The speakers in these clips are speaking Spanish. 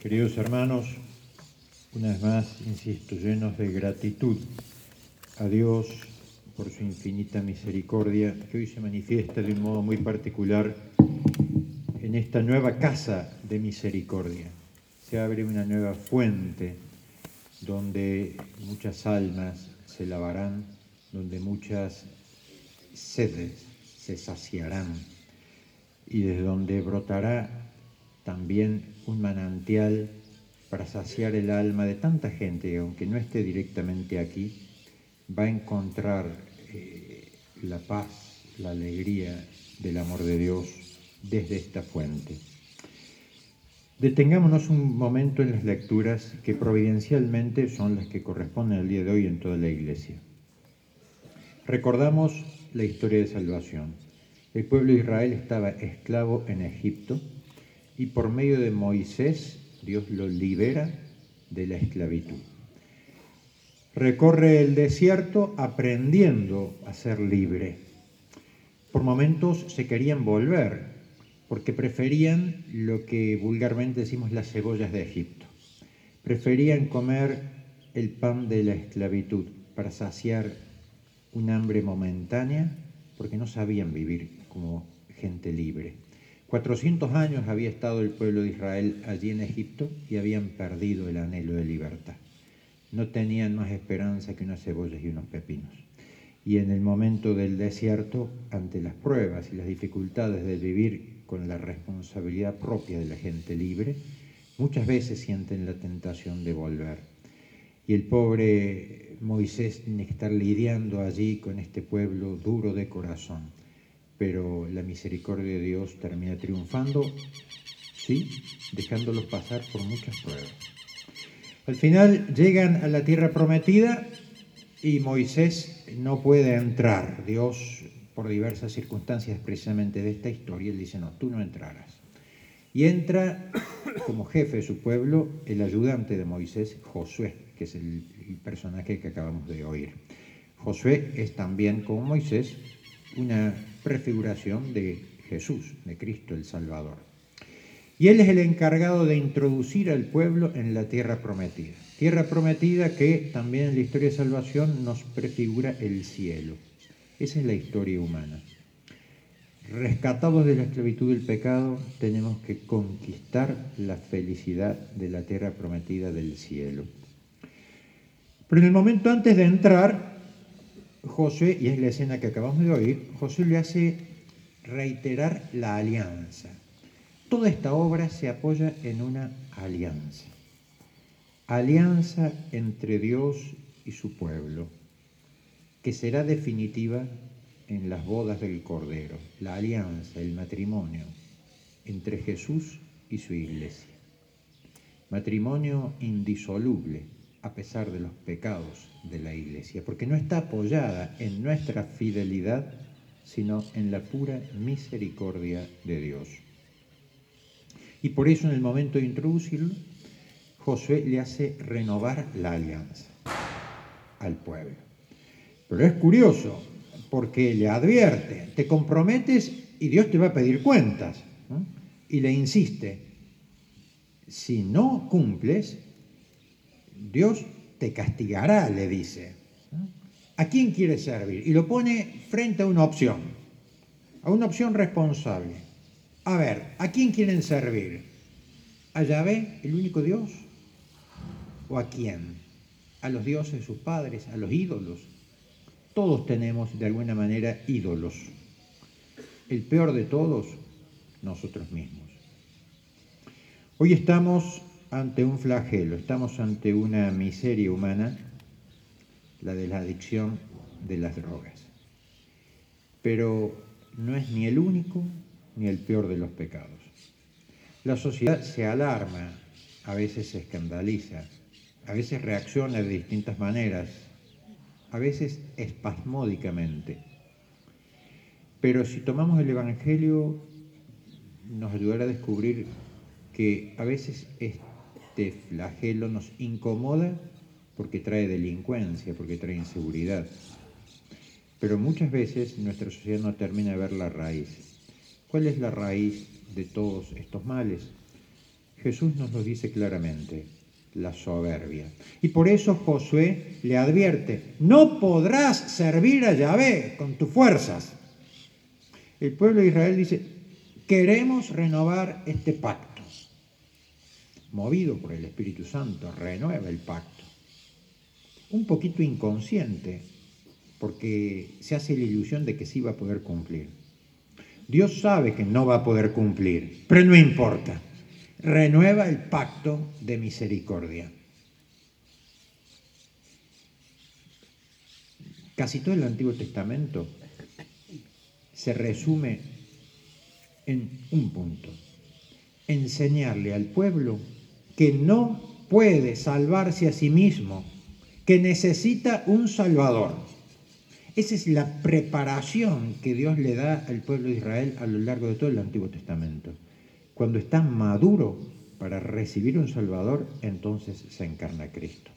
Queridos hermanos, una vez más, insisto, llenos de gratitud a Dios por su infinita misericordia, que hoy se manifiesta de un modo muy particular en esta nueva casa de misericordia. Se abre una nueva fuente donde muchas almas se lavarán, donde muchas sedes se saciarán y desde donde brotará también un manantial para saciar el alma de tanta gente que, aunque no esté directamente aquí, va a encontrar la paz, la alegría del amor de Dios desde esta fuente. Detengámonos un momento en las lecturas que providencialmente son las que corresponden al día de hoy en toda la Iglesia. Recordamos la historia de salvación. El pueblo de Israel estaba esclavo en Egipto y por medio de Moisés Dios lo libera de la esclavitud. Recorre el desierto aprendiendo a ser libre. Por momentos se querían volver porque preferían lo que vulgarmente decimos las cebollas de Egipto. Preferían comer el pan de la esclavitud para saciar un hambre momentánea porque no sabían vivir como gente libre. 400 años había estado el pueblo de Israel allí en Egipto y habían perdido el anhelo de libertad. No tenían más esperanza que unas cebollas y unos pepinos. Y en el momento del desierto, ante las pruebas y las dificultades de vivir con la responsabilidad propia de la gente libre, muchas veces sienten la tentación de volver. Y el pobre Moisés tiene que estar lidiando allí con este pueblo duro de corazón. Pero la misericordia de Dios termina triunfando, sí, dejándolos pasar por muchas pruebas. Al final llegan a la tierra prometida y Moisés no puede entrar. Dios, por diversas circunstancias precisamente de esta historia, él dice, no, tú no entrarás. Y entra como jefe de su pueblo el ayudante de Moisés, Josué, que es el personaje que acabamos de oír. Josué es también, como Moisés, una prefiguración de Jesús, de Cristo el Salvador. Y él es el encargado de introducir al pueblo en la tierra prometida. Tierra prometida que también en la historia de salvación nos prefigura el cielo. Esa es la historia humana. Rescatados de la esclavitud del pecado, tenemos que conquistar la felicidad de la tierra prometida del cielo. Pero en el momento antes de entrar, Josué, y es la escena que acabamos de oír, Josué le hace reiterar la alianza. Toda esta obra se apoya en una alianza. Alianza entre Dios y su pueblo, que será definitiva en las bodas del Cordero. La alianza, el matrimonio entre Jesús y su iglesia. Matrimonio indisoluble a pesar de los pecados de la iglesia, porque no está apoyada en nuestra fidelidad, sino en la pura misericordia de Dios. Y por eso en el momento de introducirlo, Josué le hace renovar la alianza al pueblo. Pero es curioso, porque le advierte, te comprometes y Dios te va a pedir cuentas, ¿no? Y le insiste, si no cumples, Dios te castigará, le dice. ¿A quién quieres servir? Y lo pone frente a una opción responsable. A ver, ¿a quién quieren servir? ¿A Yahvé, el único Dios? ¿O a quién? ¿A los dioses de sus padres? ¿A los ídolos? Todos tenemos de alguna manera ídolos. El peor de todos, nosotros mismos. Hoy estamos ante un flagelo, estamos ante una miseria humana, la de la adicción de las drogas. Pero no es ni el único ni el peor de los pecados. La sociedad se alarma, a veces se escandaliza, a veces reacciona de distintas maneras, a veces espasmódicamente. Pero si tomamos el Evangelio, nos ayudará a descubrir que a veces este flagelo nos incomoda porque trae delincuencia, porque trae inseguridad. Pero muchas veces nuestra sociedad no termina de ver la raíz. ¿Cuál es la raíz de todos estos males? Jesús nos lo dice claramente, la soberbia. Y por eso Josué le advierte, no podrás servir a Yahvé con tus fuerzas. El pueblo de Israel dice, queremos renovar este pacto. Movido por el Espíritu Santo, renueva el pacto. Un poquito inconsciente, porque se hace la ilusión de que sí va a poder cumplir. Dios sabe que no va a poder cumplir, pero no importa. Renueva el pacto de misericordia. Casi todo el Antiguo Testamento se resume en un punto: enseñarle al pueblo que no puede salvarse a sí mismo, que necesita un Salvador. Esa es la preparación que Dios le da al pueblo de Israel a lo largo de todo el Antiguo Testamento. Cuando está maduro para recibir un Salvador, entonces se encarna Cristo.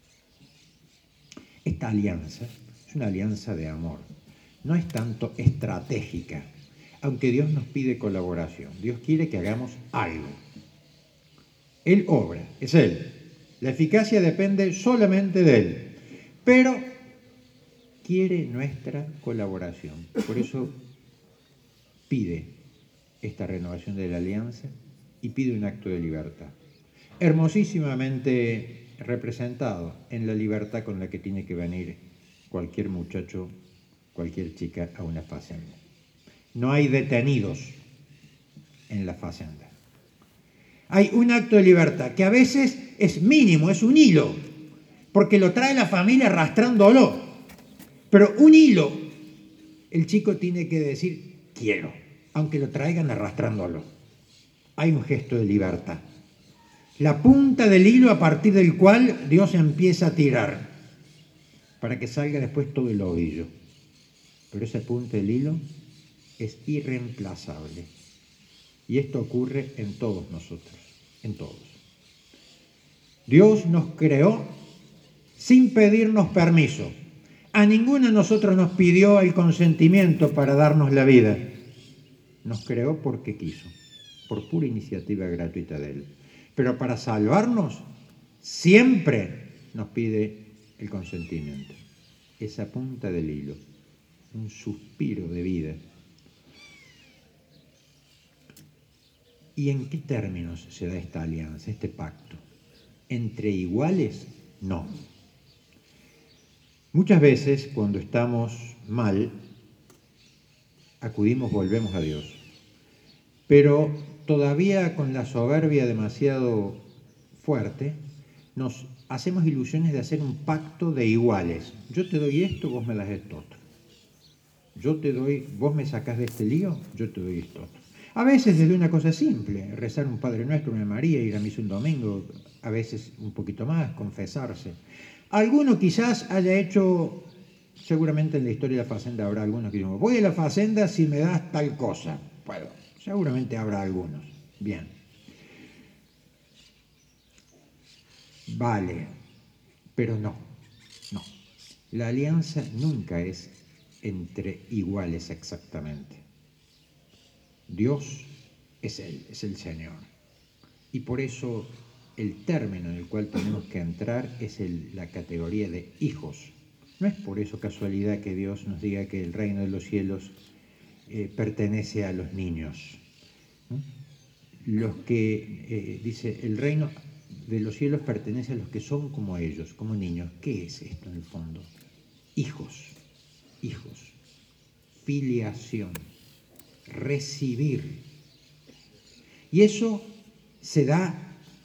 Esta alianza es una alianza de amor. No es tanto estratégica, aunque Dios nos pide colaboración. Dios quiere que hagamos algo. Él obra, es Él. La eficacia depende solamente de Él. Pero quiere nuestra colaboración. Por eso pide esta renovación de la alianza y pide un acto de libertad. Hermosísimamente representado en la libertad con la que tiene que venir cualquier muchacho, cualquier chica a una facenda. No hay detenidos en la facenda. Hay un acto de libertad que a veces es mínimo, es un hilo, porque lo trae la familia arrastrándolo. Pero un hilo, el chico tiene que decir, quiero, aunque lo traigan arrastrándolo. Hay un gesto de libertad. La punta del hilo a partir del cual Dios empieza a tirar, para que salga después todo el ovillo. Pero esa punta del hilo es irreemplazable. Y esto ocurre en todos nosotros, en todos. Dios nos creó sin pedirnos permiso. A ninguno de nosotros nos pidió el consentimiento para darnos la vida. Nos creó porque quiso, por pura iniciativa gratuita de Él. Pero para salvarnos, siempre nos pide el consentimiento. Esa punta del hilo, un suspiro de vida. ¿Y en qué términos se da esta alianza, este pacto? ¿Entre iguales? No. Muchas veces, cuando estamos mal, volvemos a Dios. Pero todavía con la soberbia demasiado fuerte, nos hacemos ilusiones de hacer un pacto de iguales. Yo te doy esto, vos me das esto otro. Yo te doy, vos me sacás de este lío, yo te doy esto otro. A veces desde una cosa simple, rezar un Padre Nuestro, una María, ir a misa un domingo, a veces un poquito más, confesarse. Alguno quizás haya hecho, seguramente en la historia de la Facenda habrá algunos que digan, voy a la Facenda si me das tal cosa. Bueno, seguramente habrá algunos. Bien. Vale, pero no. La alianza nunca es entre iguales exactamente. Dios es Él, es el Señor. Y por eso el término en el cual tenemos que entrar es la categoría de hijos. No es por eso casualidad que Dios nos diga que el reino de los cielos pertenece a los niños. Los que, dice, el reino de los cielos pertenece a los que son como ellos, como niños. ¿Qué es esto en el fondo? Hijos, filiación, recibir. Y eso se da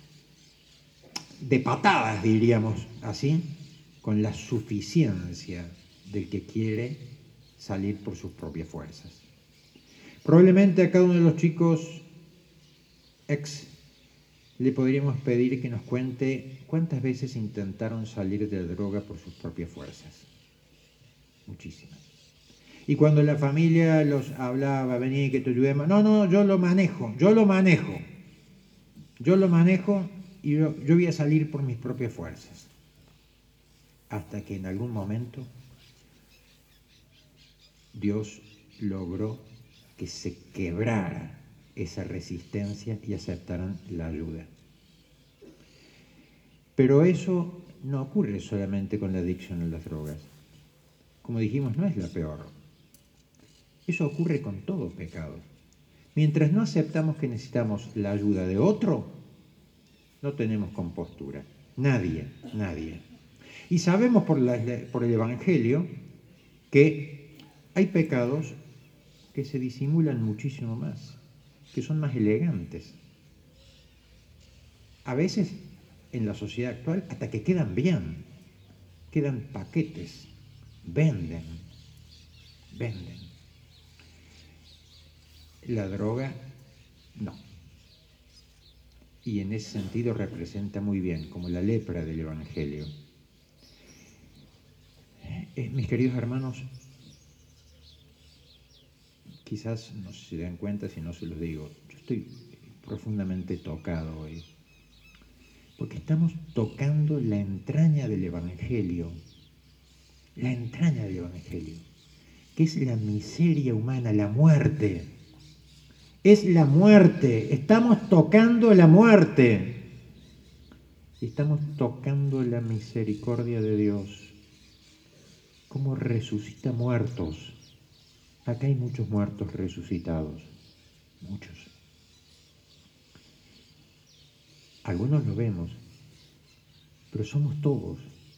de patadas, diríamos así, con la suficiencia del que quiere salir por sus propias fuerzas. Probablemente a cada uno de los chicos le podríamos pedir que nos cuente cuántas veces intentaron salir de la droga por sus propias fuerzas. Muchísimas. Y cuando la familia los hablaba, vení que te ayudemos, no, yo lo manejo y yo voy a salir por mis propias fuerzas. Hasta que en algún momento Dios logró que se quebrara esa resistencia y aceptaran la ayuda. Pero eso no ocurre solamente con la adicción a las drogas. Como dijimos, no es la peor. Eso ocurre con todo pecado. Mientras no aceptamos que necesitamos la ayuda de otro, no tenemos compostura. Nadie. Y sabemos por el Evangelio que hay pecados que se disimulan muchísimo más, que son más elegantes. A veces, en la sociedad actual, hasta que quedan bien, quedan paquetes, venden. La droga, no. Y en ese sentido representa muy bien, como la lepra del Evangelio. Mis queridos hermanos, quizás no se dan cuenta si no se los digo, yo estoy profundamente tocado hoy, porque estamos tocando la entraña del Evangelio, que es la miseria humana, la muerte. Es la muerte, estamos tocando la muerte. Y estamos tocando la misericordia de Dios, cómo resucita muertos. Acá hay muchos muertos resucitados, muchos. Algunos lo vemos, pero somos todos.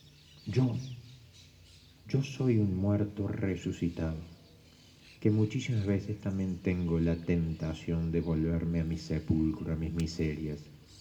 Yo soy un muerto resucitado, que muchísimas veces también tengo la tentación de volverme a mi sepulcro, a mis miserias.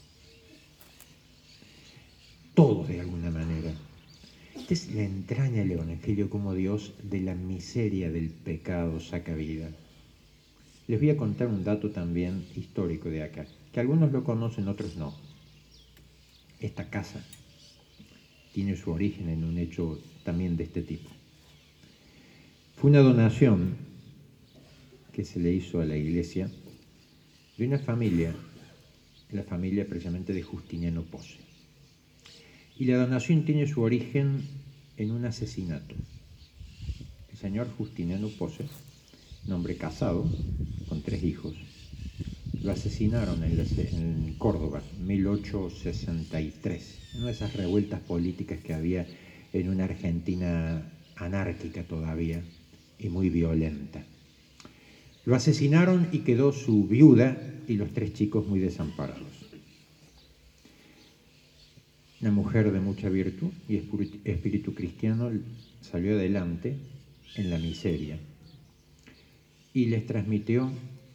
Todos de alguna manera. Esta es la entraña del Evangelio, como Dios de la miseria del pecado saca vida. Les voy a contar un dato también histórico de acá, que algunos lo conocen, otros no. Esta casa tiene su origen en un hecho también de este tipo. Fue una donación que se le hizo a la iglesia de una familia, la familia precisamente de Justiniano Posse. Y la donación tiene su origen en un asesinato. El señor Justiniano Posse, un hombre casado, con 3 hijos, lo asesinaron en Córdoba, 1863, en una de esas revueltas políticas que había en una Argentina anárquica todavía y muy violenta. Lo asesinaron y quedó su viuda y los 3 chicos muy desamparados. Una mujer de mucha virtud y espíritu cristiano salió adelante en la miseria y les transmitió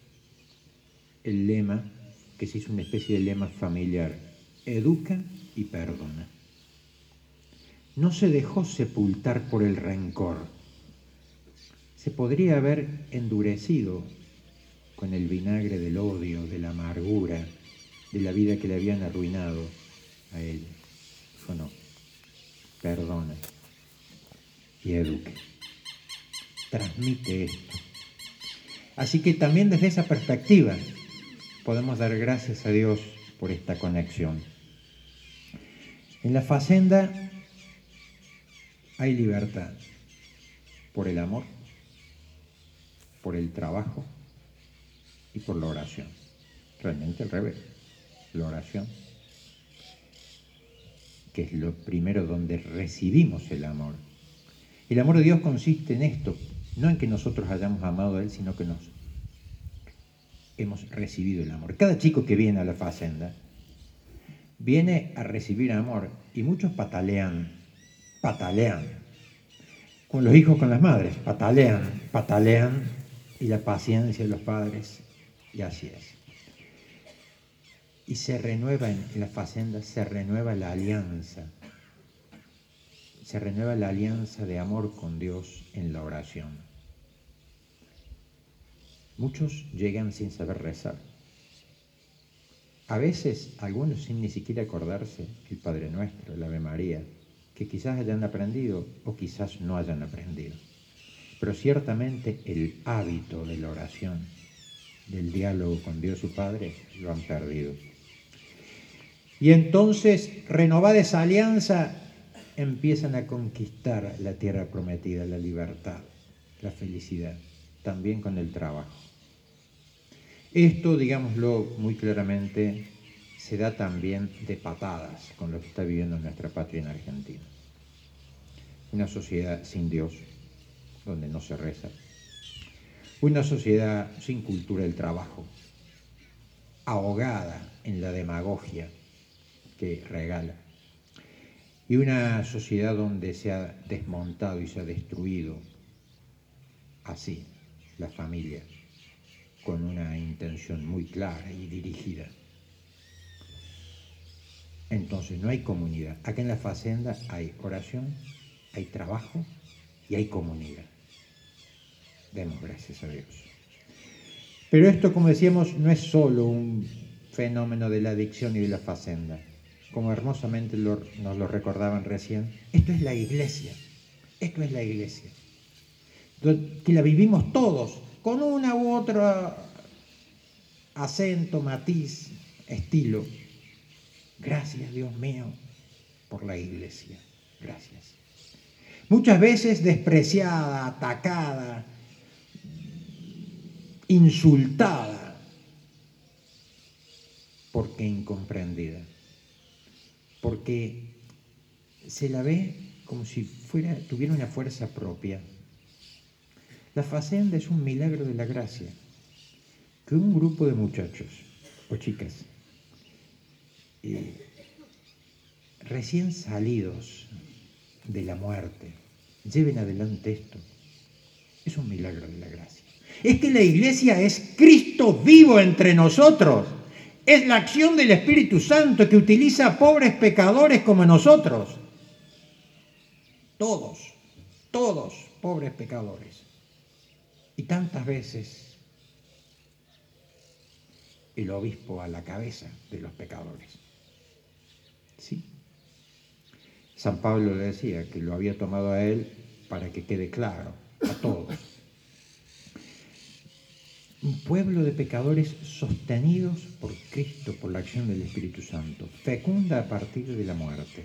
el lema, que se hizo una especie de lema familiar: educa y perdona. No se dejó sepultar por el rencor. Se podría haber endurecido con el vinagre del odio, de la amargura, de la vida que le habían arruinado a él. Dijo no, perdona y eduque. Transmite esto. Así que también desde esa perspectiva podemos dar gracias a Dios por esta conexión. En la Facenda hay libertad por el amor, por el trabajo y por la oración. Realmente al revés, la oración, que es lo primero donde recibimos el amor. El amor de Dios consiste en esto, no en que nosotros hayamos amado a Él, sino que hemos recibido el amor. Cada chico que viene a la Facenda viene a recibir amor y muchos patalean, con los hijos, con las madres, patalean y la paciencia de los padres, y así es. Y se renueva en la Facenda, se renueva la alianza de amor con Dios en la oración. Muchos llegan sin saber rezar. A veces, algunos sin ni siquiera acordarse el Padre Nuestro, el Ave María, que quizás hayan aprendido o quizás no hayan aprendido. Pero ciertamente el hábito de la oración, del diálogo con Dios su Padre, lo han perdido. Y entonces, renovada esa alianza, empiezan a conquistar la tierra prometida, la libertad, la felicidad, también con el trabajo. Esto, digámoslo muy claramente, se da también de patadas con lo que está viviendo nuestra patria en Argentina. Una sociedad sin Dios, donde no se reza. Una sociedad sin cultura del trabajo, ahogada en la demagogia que regala. Y una sociedad donde se ha desmontado y se ha destruido así la familia, con una intención muy clara y dirigida. Entonces no hay comunidad. Acá en la Facenda hay oración, hay trabajo y hay comunidad. Demos gracias a Dios. Pero esto, como decíamos, no es solo un fenómeno de la adicción y de la Facenda. Como hermosamente nos lo recordaban recién, esto es la iglesia. Esto es la iglesia. Que la vivimos todos, con una u otra acento, matiz, estilo. Gracias, Dios mío, por la iglesia. Gracias. Muchas veces despreciada, atacada, insultada, porque incomprendida. Porque se la ve como si tuviera una fuerza propia. La Facenda es un milagro de la gracia. Que un grupo de muchachos o chicas recién salidos de la muerte lleven adelante esto. Es un milagro de la gracia. Es que la iglesia es Cristo vivo entre nosotros. Es la acción del Espíritu Santo que utiliza a pobres pecadores como nosotros. Todos pobres pecadores. Y tantas veces el obispo a la cabeza de los pecadores. ¿Sí? San Pablo le decía que lo había tomado a él para que quede claro a todos. Un pueblo de pecadores sostenidos por Cristo, por la acción del Espíritu Santo, fecunda a partir de la muerte.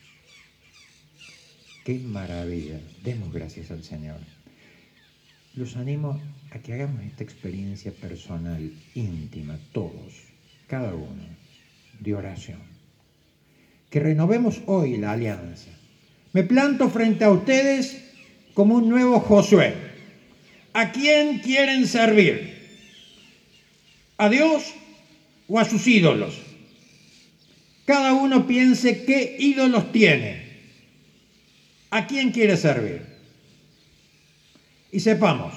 ¡Qué maravilla! Demos gracias al Señor. Los animo a que hagamos esta experiencia personal, íntima, todos, cada uno, de oración. Que renovemos hoy la alianza. Me planto frente a ustedes como un nuevo Josué. ¿A quién quieren servir? ¿A Dios o a sus ídolos? Cada uno piense qué ídolos tiene. ¿A quién quiere servir? Y sepamos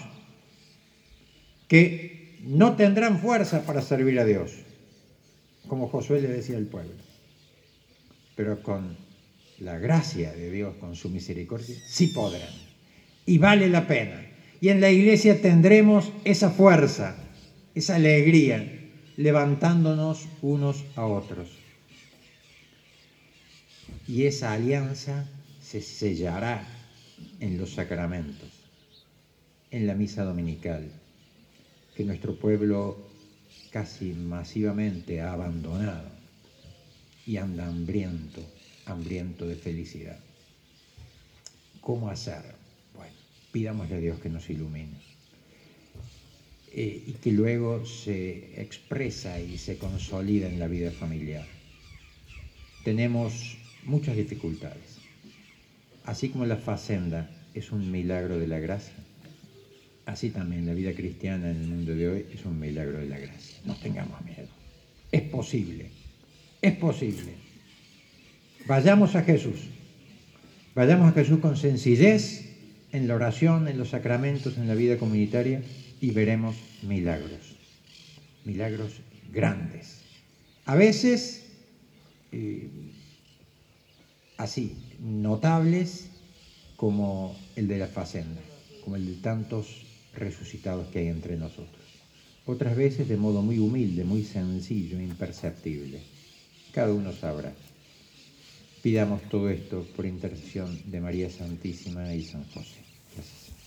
que no tendrán fuerza para servir a Dios, como Josué le decía al pueblo. Pero con la gracia de Dios, con su misericordia, sí podrán. Y vale la pena. Y en la iglesia tendremos esa fuerza, esa alegría, levantándonos unos a otros. Y esa alianza se sellará en los sacramentos, en la misa dominical, que nuestro pueblo casi masivamente ha abandonado y anda hambriento de felicidad. ¿Cómo hacer? Bueno, pidámosle a Dios que nos ilumine y que luego se expresa y se consolida en la vida familiar. Tenemos muchas dificultades. Así como la Facenda es un milagro de la gracia, así también la vida cristiana en el mundo de hoy es un milagro de la gracia. No tengamos miedo. Es posible. Es posible. Vayamos a Jesús. Vayamos a Jesús con sencillez en la oración, en los sacramentos, en la vida comunitaria y veremos milagros. Milagros grandes. A veces así, notables como el de la Facenda, como el de tantos resucitados que hay entre nosotros. Otras veces de modo muy humilde, muy sencillo, imperceptible. Cada uno sabrá. Pidamos todo esto por intercesión de María Santísima y San José. Gracias.